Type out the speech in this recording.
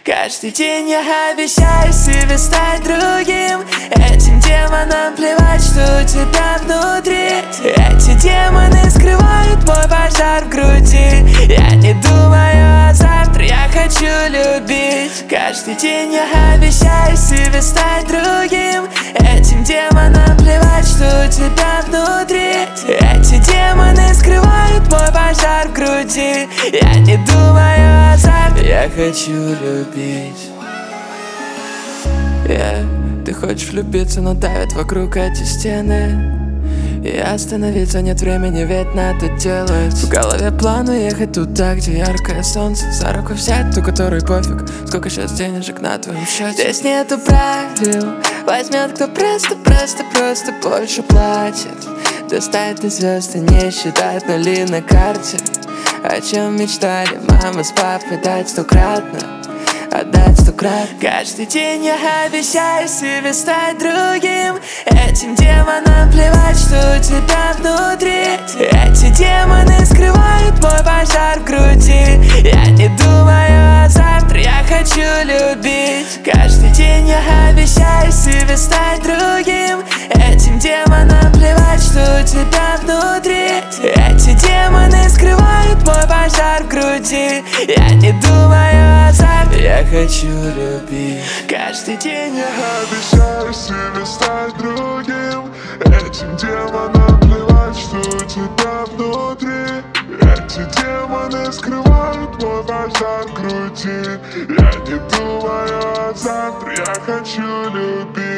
Каждый день я обещаю себе стать другим. Этим демонам плевать, что у тебя внутри. Эти демоны скрывают мой пожар в груди. Я не думаю о завтра, я хочу любить. Каждый день я обещаю себе стать другим. Этим демонам плевать, что у тебя внутри. Эти демоны скрывают мой пожар в груди. Я не думаю о завтра, я хочу любить. Ты хочешь влюбиться, но давят вокруг эти стены. И остановиться нет времени, ведь надо делать. В голове план уехать туда, где яркое солнце. За руку взять ту, которой пофиг, сколько сейчас денежек на твоем счете. Здесь нету правил, возьмет кто просто больше платит. Достать до звезд и не считать нули на карте. О чем мечтали мама с папой, дать стократно, отдать стократ. Каждый день я обещаю себе стать другим. Этим демонам плевать, что у тебя внутри. Эти демоны скрывают мой пожар в груди. Я не думаю о завтра, я хочу любить. Каждый день я обещаю себе стать другим. Этим демонам плевать, что у тебя внутри. Эти демоны скрывают мой пожар в груди. Я не думаю о завтра, я хочу любить. Каждый день я обещаю себе стать другим. Этим демонам плевать, что у тебя внутри. Эти демоны скрывают мой пожар в груди. Я не думаю о завтра, я хочу любить.